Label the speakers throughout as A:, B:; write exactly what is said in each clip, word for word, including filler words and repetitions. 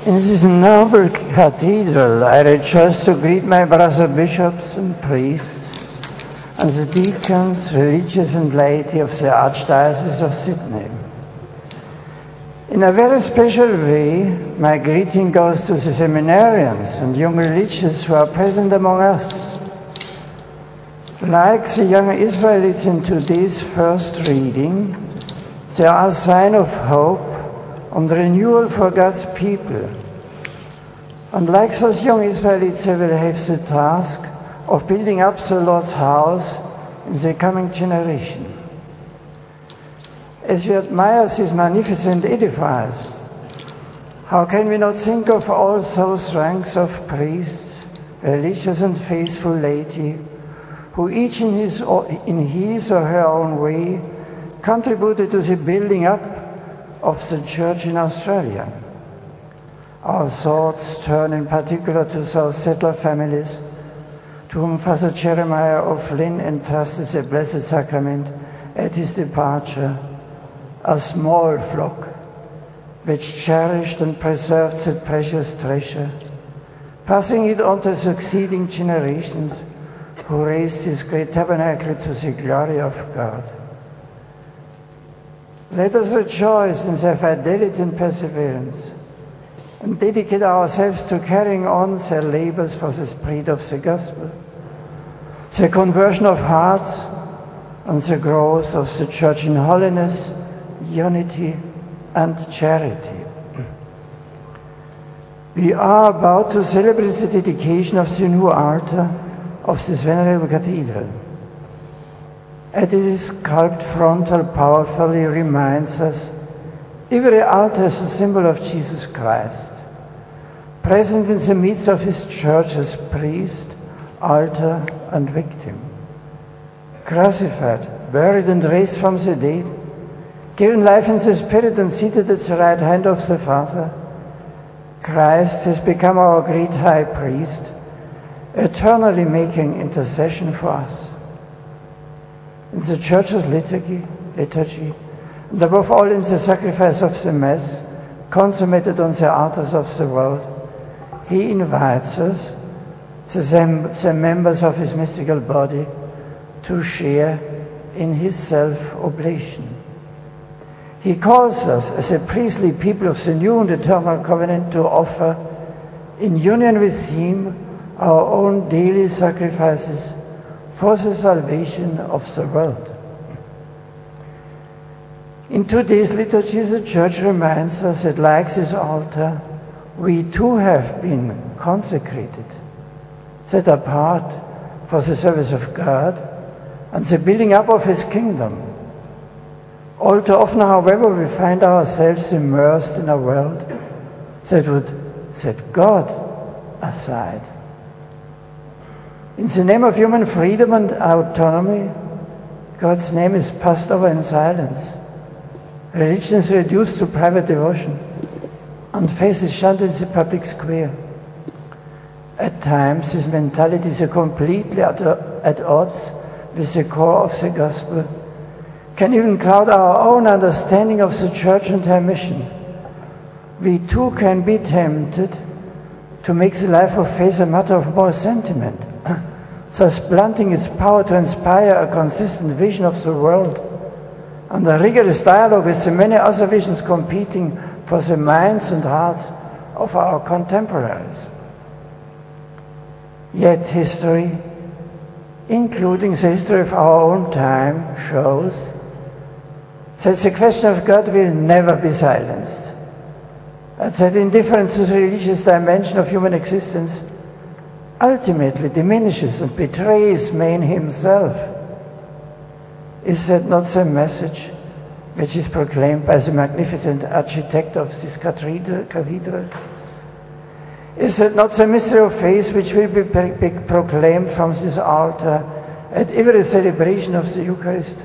A: In this noble cathedral, I rejoice to greet my brother bishops and priests and the deacons, religious and laity of the Archdiocese of Sydney. In a very special way, my greeting goes to the seminarians and young religious who are present among us. Like the young Israelites in today's first reading, they are a sign of hope and renewal for God's people. And like those young Israelites, they will have the task of building up the Lord's house in the coming generation. As we admire these magnificent edifices, how can we not think of all those ranks of priests, religious and faithful laity, who each in his, in his or her own way contributed to the building up of the Church in Australia. Our thoughts turn in particular to those settler families to whom Father Jeremiah of Lynn entrusted the Blessed Sacrament at his departure, a small flock which cherished and preserved the precious treasure, passing it on to succeeding generations who raised this great tabernacle to the glory of God. Let us rejoice in their fidelity and perseverance and dedicate ourselves to carrying on their labors for the spread of the gospel, the conversion of hearts, and the growth of the Church in holiness, unity, and charity. We are about to celebrate the dedication of the new altar of this venerable cathedral. And this sculpted frontal powerfully reminds us every altar is a symbol of Jesus Christ, present in the midst of his church as priest, altar, and victim. Crucified, buried, and raised from the dead, given life in the Spirit and seated at the right hand of the Father, Christ has become our great high priest, eternally making intercession for us. In the Church's liturgy, liturgy, and above all in the sacrifice of the Mass, consummated on the altars of the world, he invites us, the, the members of his mystical body, to share in his self-oblation. He calls us, as a priestly people of the new and eternal covenant, to offer, in union with him, our own daily sacrifices for the salvation of the world. In today's liturgy, the Church reminds us that, like this altar, we too have been consecrated, set apart for the service of God and the building up of his kingdom. All too often, however, we find ourselves immersed in a world that would set God aside. In the name of human freedom and autonomy, God's name is passed over in silence. Religion is reduced to private devotion, and faith is shunned in the public square. At times, this mentality is completely at, at odds with the core of the gospel, can even cloud our own understanding of the Church and her mission. We too can be tempted to make the life of faith a matter of more sentiment, thus blunting its power to inspire a consistent vision of the world and a rigorous dialogue with the many other visions competing for the minds and hearts of our contemporaries. Yet history, including the history of our own time, shows that the question of God will never be silenced, and that indifference to the religious dimension of human existence ultimately diminishes and betrays man himself. Is that not the message which is proclaimed by the magnificent architect of this cathedral? Is that not the mystery of faith which will be proclaimed from this altar at every celebration of the Eucharist?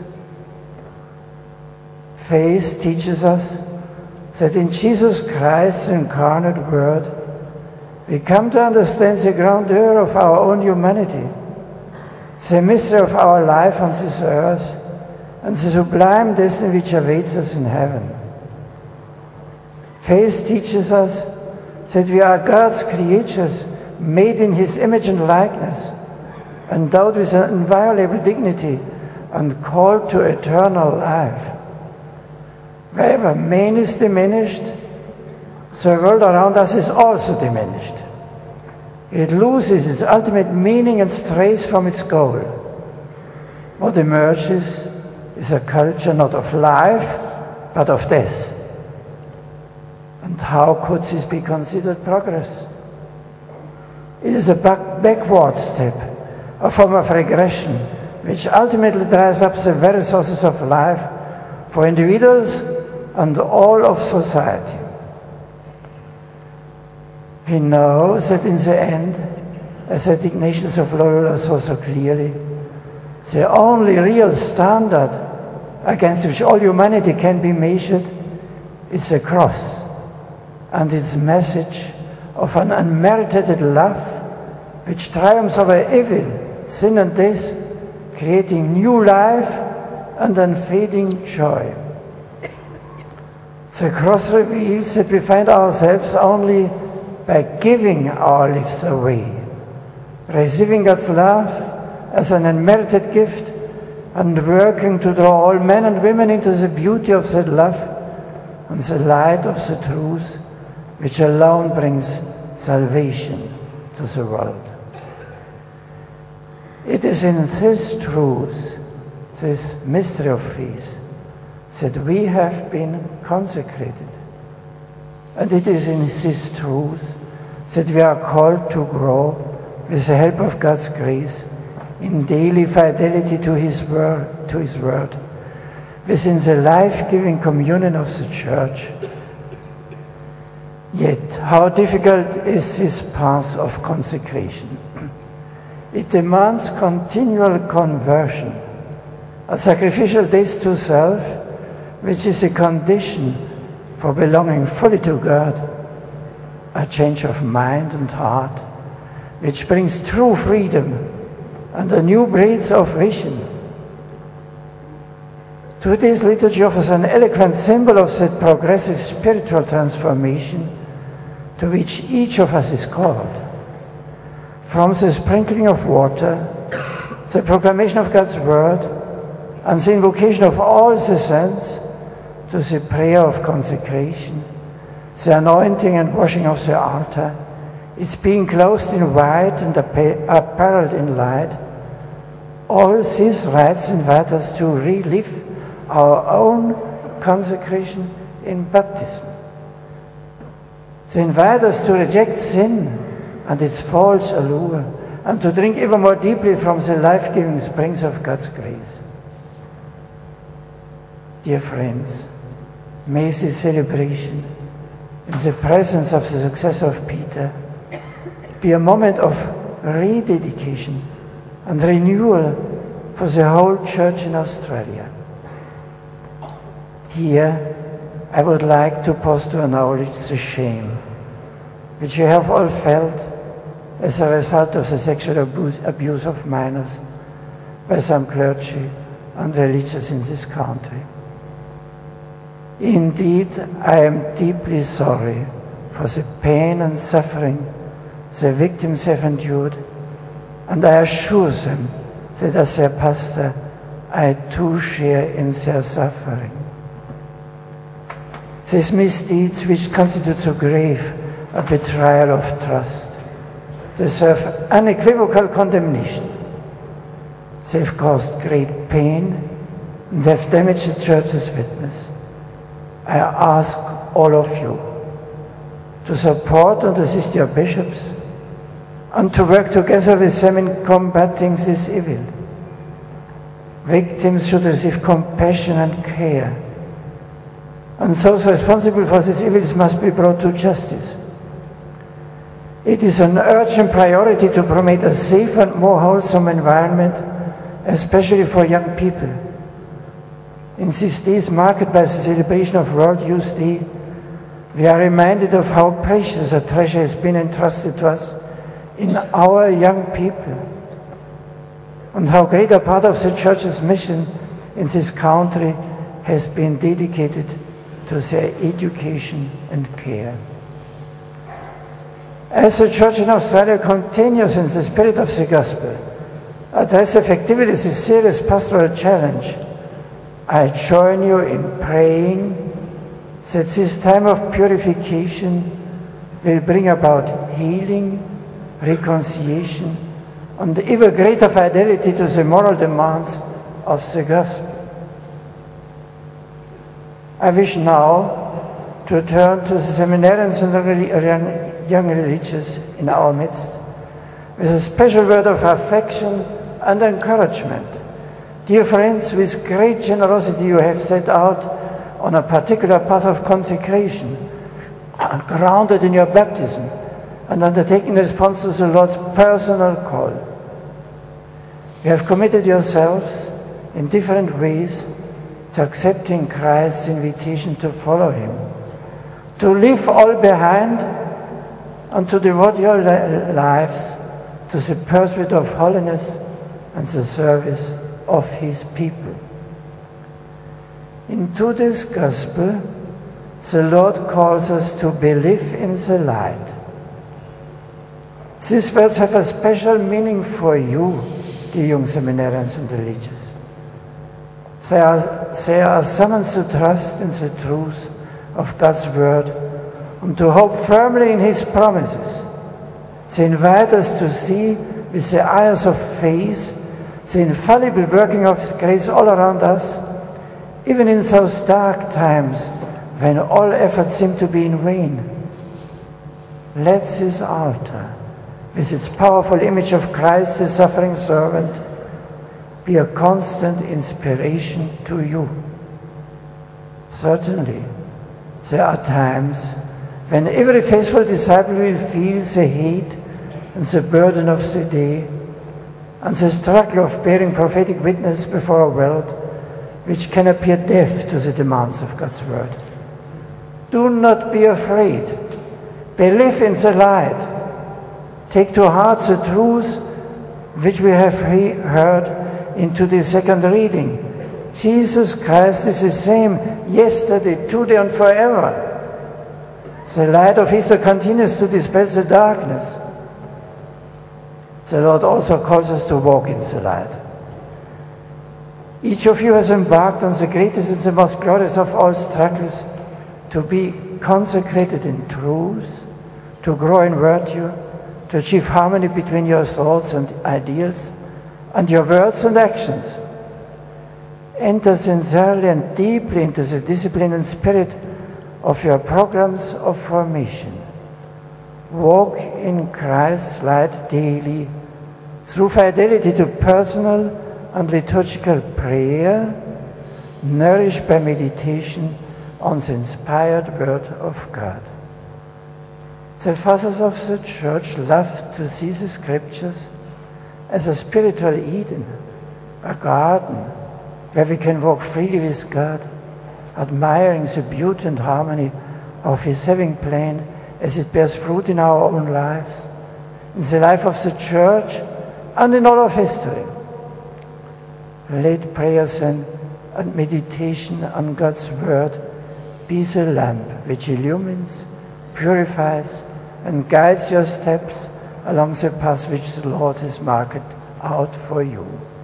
A: Faith teaches us that in Jesus Christ, the incarnate Word, we come to understand the grandeur of our own humanity, the mystery of our life on this earth, and the sublime destiny which awaits us in heaven. Faith teaches us that we are God's creatures, made in his image and likeness, endowed with an inviolable dignity, and called to eternal life. Wherever man is diminished, the world around us is also diminished. It loses its ultimate meaning and strays from its goal. What emerges is a culture not of life, but of death. And how could this be considered progress? It is a back, backward step, a form of regression, which ultimately dries up the very sources of life for individuals and all of society. We know that in the end, as the Ignatius of Loyola saw so clearly, the only real standard against which all humanity can be measured is the cross and its message of an unmerited love which triumphs over evil, sin and death, creating new life and unfading joy. The cross reveals that we find ourselves only by giving our lives away, receiving God's love as an unmerited gift, and working to draw all men and women into the beauty of that love and the light of the truth, which alone brings salvation to the world. It is in this truth, this mystery of faith, that we have been consecrated. And it is in this truth that we are called to grow with the help of God's grace in daily fidelity to his word, to his word, within the life-giving communion of the church. Yet, how difficult is this path of consecration? It demands continual conversion, a sacrificial death to self, which is a condition for belonging fully to God, a change of mind and heart, which brings true freedom and a new breath of vision. Today's liturgy offers an eloquent symbol of that progressive spiritual transformation to which each of us is called. From the sprinkling of water, the proclamation of God's word, and the invocation of all the saints, to the prayer of consecration, the anointing and washing of the altar, it's being clothed in white and apparelled in light. All these rites invite us to relive our own consecration in baptism. They invite us to reject sin and its false allure, and to drink ever more deeply from the life-giving springs of God's grace. Dear friends, may this celebration, in the presence of the successor of Peter, be a moment of rededication and renewal for the whole church in Australia. Here, I would like to pause to acknowledge the shame which we have all felt as a result of the sexual abuse, abuse of minors by some clergy and religious in this country. Indeed, I am deeply sorry for the pain and suffering the victims have endured, and I assure them that as their pastor, I too share in their suffering. These misdeeds, which constitute so grave a betrayal of trust, deserve unequivocal condemnation. They've caused great pain and have damaged the church's witness. I ask all of you to support and assist your bishops and to work together with them in combating this evil. Victims should receive compassion and care, and those responsible for these evils must be brought to justice. It is an urgent priority to promote a safe and more wholesome environment, especially for young people. In these days marked by the celebration of World Youth Day, we are reminded of how precious a treasure has been entrusted to us in our young people, and how great a part of the Church's mission in this country has been dedicated to their education and care. As the Church in Australia continues in the spirit of the gospel, address effectively this serious pastoral challenge, I join you in praying that this time of purification will bring about healing, reconciliation, and ever greater fidelity to the moral demands of the gospel. I wish now to turn to the seminarians and young religious in our midst with a special word of affection and encouragement. Dear friends, with great generosity you have set out on a particular path of consecration, grounded in your baptism and undertaking response to the Lord's personal call. You have committed yourselves in different ways to accepting Christ's invitation to follow him, to leave all behind and to devote your lives to the pursuit of holiness and the service of his people. In today's gospel, the Lord calls us to believe in the light. These words have a special meaning for you, dear young seminarians and religious. They are, they are summons to trust in the truth of God's word and to hope firmly in his promises. They invite us to see with the eyes of faith the infallible working of his grace all around us, even in those dark times when all efforts seem to be in vain. Let this altar, with its powerful image of Christ, the suffering servant, be a constant inspiration to you. Certainly, there are times when every faithful disciple will feel the hate and the burden of the day and the struggle of bearing prophetic witness before a world which can appear deaf to the demands of God's word. Do not be afraid. Believe in the light. Take to heart the truth which we have he- heard in today's second reading. Jesus Christ is the same yesterday, today, and forever. The light of Easter continues to dispel the darkness. The Lord also calls us to walk in the light. Each of you has embarked on the greatest and the most glorious of all struggles, to be consecrated in truth, to grow in virtue, to achieve harmony between your thoughts and ideals, and your words and actions. Enter sincerely and deeply into the discipline and spirit of your programs of formation. Walk in Christ's light daily through fidelity to personal and liturgical prayer, nourished by meditation on the inspired Word of God. The fathers of the Church loved to see the Scriptures as a spiritual Eden, a garden where we can walk freely with God, admiring the beauty and harmony of his saving plan as it bears fruit in our own lives, in the life of the Church, and in all of history. Let prayers and, and meditation on God's Word be the lamp which illumines, purifies, and guides your steps along the path which the Lord has marked out for you.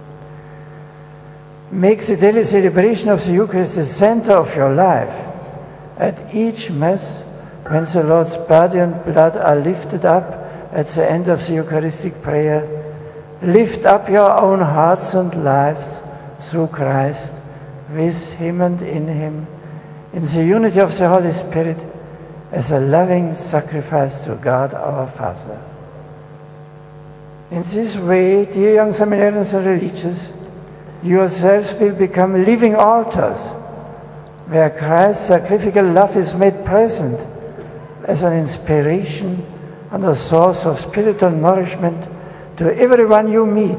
A: Make the daily celebration of the Eucharist the center of your life. At each Mass, when the Lord's body and blood are lifted up at the end of the Eucharistic prayer, lift up your own hearts and lives through Christ, with him and in him, in the unity of the Holy Spirit, as a loving sacrifice to God our Father. In this way, dear young seminarians and religious, you yourselves will become living altars, where Christ's sacrificial love is made present as an inspiration and a source of spiritual nourishment to everyone you meet.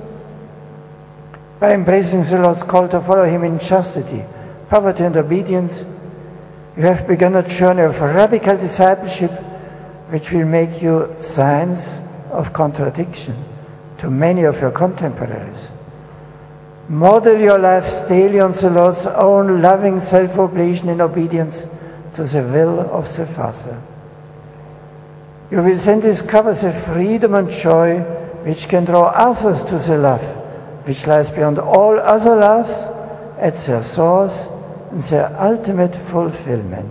A: By embracing the Lord's call to follow him in chastity, poverty, and obedience, you have begun a journey of radical discipleship which will make you signs of contradiction to many of your contemporaries. Model your lives daily on the Lord's own loving self-oblation in obedience to the will of the Father. You will then discover the freedom and joy which can draw others to the love, which lies beyond all other loves, at their source and their ultimate fulfillment.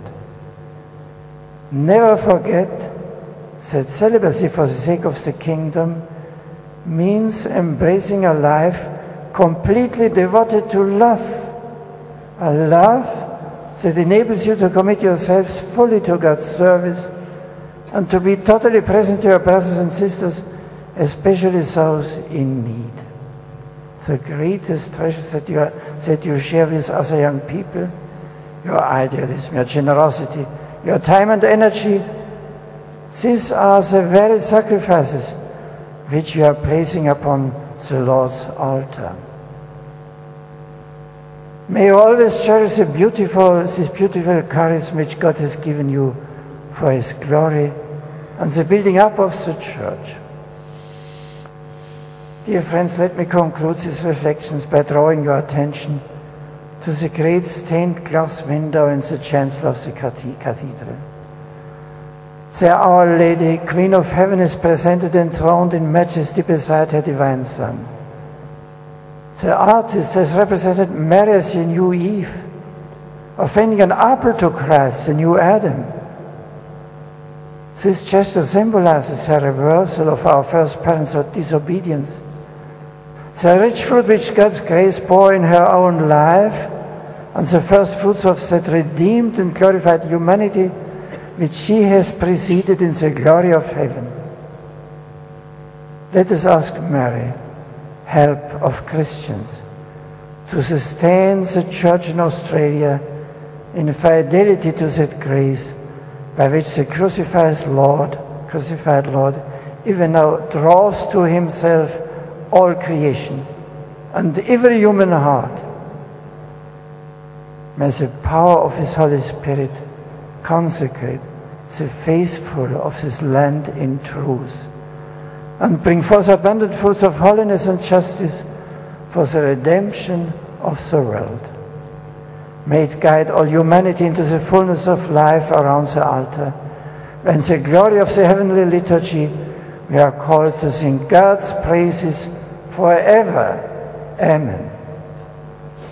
A: Never forget that celibacy for the sake of the kingdom means embracing a life completely devoted to love, a love that enables you to commit yourselves fully to God's service and to be totally present to your brothers and sisters, especially those in need. The greatest treasures that you, are, that you share with other young people, your idealism, your generosity, your time and energy, these are the very sacrifices which you are placing upon the Lord's altar. May you always cherish the beautiful, this beautiful charism which God has given you for His glory and the building up of the church. Dear friends, let me conclude these reflections by drawing your attention to the great stained glass window in the chancel of the cathedral. There Our Lady, Queen of Heaven, is presented enthroned in majesty beside her divine Son. The artist has represented Mary as the new Eve, offering an apple to Christ, the new Adam. This gesture symbolizes the reversal of our first parents' disobedience, the rich fruit which God's grace bore in her own life, and the first fruits of that redeemed and glorified humanity which she has preceded in the glory of heaven. Let us ask Mary, help of Christians, to sustain the church in Australia in fidelity to that grace by which the crucified Lord, crucified Lord, even now draws to Himself all creation and every human heart. May the power of His Holy Spirit consecrate the faithful of this land in truth and bring forth abundant fruits of holiness and justice for the redemption of the world. May it guide all humanity into the fullness of life around the altar. When the glory of the heavenly liturgy, we are called to sing God's praises forever. Amen.